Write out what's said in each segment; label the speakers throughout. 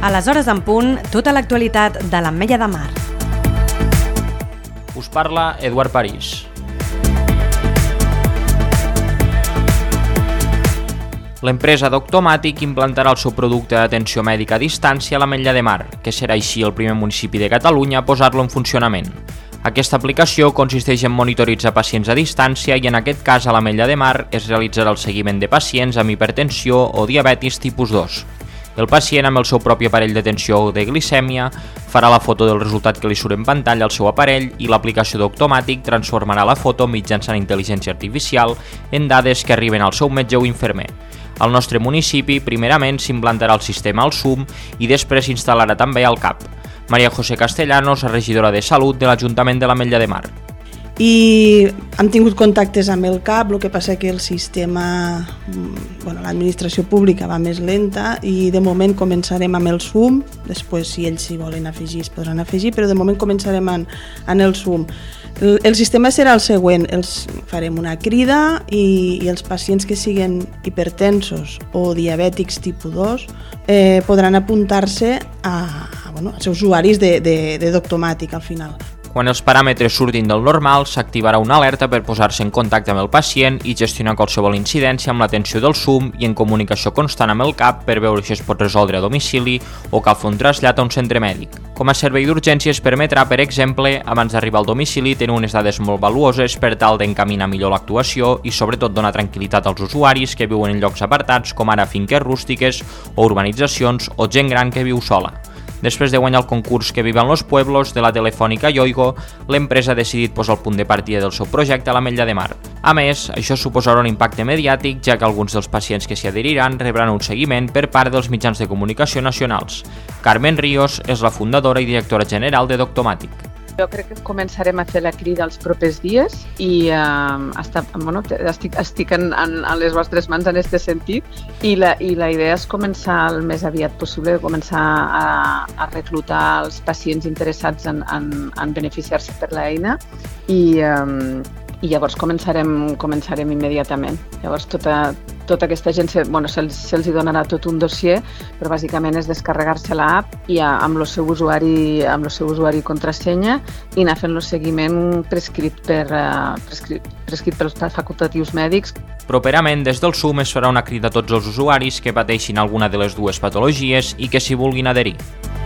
Speaker 1: A les hores en punt, tota l'actualitat de l'Ametlla de Mar.
Speaker 2: Us parla Eduard París. L'empresa Doctomàtic implantarà el seu producte d'atenció mèdica a distància a l'Ametlla de Mar, que serà així el primer municipi de Catalunya a posar-lo en funcionament. Aquesta aplicació consisteix en monitoritzar pacients a distància i en aquest cas a l'Ametlla de Mar es realitzarà el seguiment de pacients amb hipertensió o diabetis tipus 2. El pacient amb el seu propi aparell de tensió o de glicèmia farà la foto del resultat que li surt en pantalla al seu aparell i l'aplicació d'Octomàtic transformarà la foto mitjançant intel·ligència artificial en dades que arriben al seu metge o infermer. Al nostre municipi, primerament s'implantarà el sistema al SUM i després s'instal·larà també al CAP. Maria José Castellanos, regidora de Salut de l'Ajuntament de l'Ametlla de Mar.
Speaker 3: I hem tingut contactes amb el CAP, el que passa que el sistema, l'administració pública va més lenta i de moment començarem amb el SUM, després si ells s'hi volen afegir es podran afegir, però de moment començarem en el SUM. El sistema serà el següent, farem una crida i els pacients que siguin hipertensos o diabètics tipus 2 podran apuntar-se als seus usuaris de Doctomàtic al final.
Speaker 2: Quan els paràmetres surtin del normal, s'activarà una alerta per posar-se en contacte amb el pacient i gestionar qualsevol incidència amb l'atenció del SUM i en comunicació constant amb el CAP per veure si es pot resoldre a domicili o cal fer un trasllat a un centre mèdic. Com a servei d'urgències permetrà, per exemple, abans d'arribar al domicili, tenir unes dades molt valuoses per tal d'encaminar millor l'actuació i sobretot donar tranquil·litat als usuaris que viuen en llocs apartats com ara finques rústiques o urbanitzacions o gent gran que viu sola. Després de guanyar el concurs Que vivan los pueblos de la Telefònica Yoigo, l'empresa ha decidit posar el punt de partida del seu projecte a l'Ametlla de Mar. A més, això suposarà un impacte mediàtic, ja que alguns dels pacients que s'hi adheriran rebran un seguiment per part dels mitjans de comunicació nacionals. Carmen Ríos és la fundadora i directora general de Doctomàtic.
Speaker 4: Jo crec que començarem a fer la crida els propers dies i estic en les vostres mans en aquest sentit i la idea és començar el més aviat possible, començar a reclutar els pacients interessats en beneficiar-se per l'eina i llavors començarem immediatament. Llavors tota aquesta gent se'ls donarà tot un dossier, però bàsicament és descarregar-se l'app i amb el seu usuari i contrasenya i anar fent el seguiment prescrit pels facultatius mèdics.
Speaker 2: Properament, des del SUM es farà una crida a tots els usuaris que pateixin alguna de les dues patologies i que s'hi vulguin adherir.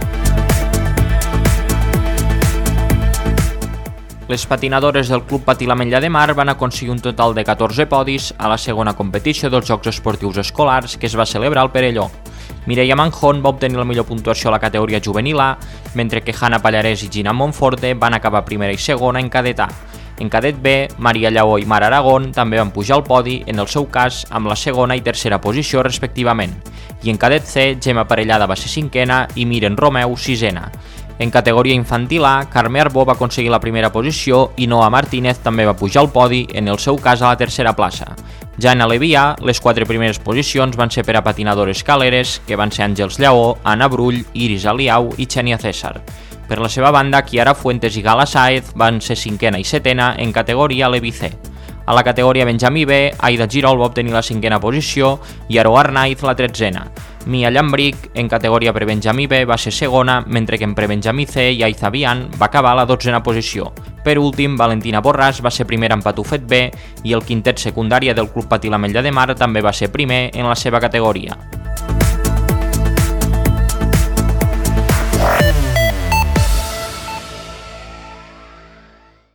Speaker 2: Les patinadores del Club Patí l'Ametlla de Mar van aconseguir un total de 14 podis a la segona competició dels Jocs Esportius Escolars que es va celebrar al Perelló. Mireia Manjón va obtenir la millor puntuació a la categoria juvenil A, mentre que Hanna Pallarès i Gina Monforte van acabar primera i segona en cadet A. En cadet B, Maria Lleó i Mar Aragón també van pujar al podi, en el seu cas amb la segona i tercera posició respectivament. I en cadet C, Gemma Parellada va ser cinquena i Miren Romeu sisena. En categoria infantil A, Carme Arbó va aconseguir la primera posició i Noa Martínez també va pujar al podi, en el seu cas a la tercera plaça. Ja en Alevi A, les 4 primeres posicions van ser per a patinadores caleres, que van ser Àngels Lleó, Anna Brull, Iris Aliau i Xènia César. Per la seva banda, Kiara Fuentes i Gala Sáez van ser cinquena i setena en categoria Alevi C. A la categoria Benjamí B, Aida Girol va obtenir la cinquena posició i Aroa Arnaiz la tretzena. Mia Llambric, en categoria prebenjamí B, va ser segona, mentre que en prebenjamí C, Yaiza Bian va acabar a la 12a posició. Per últim, Valentina Borràs va ser primera en patufet B i el quintet secundària del Club Patí l'Ametlla de Mar també va ser primer en la seva categoria.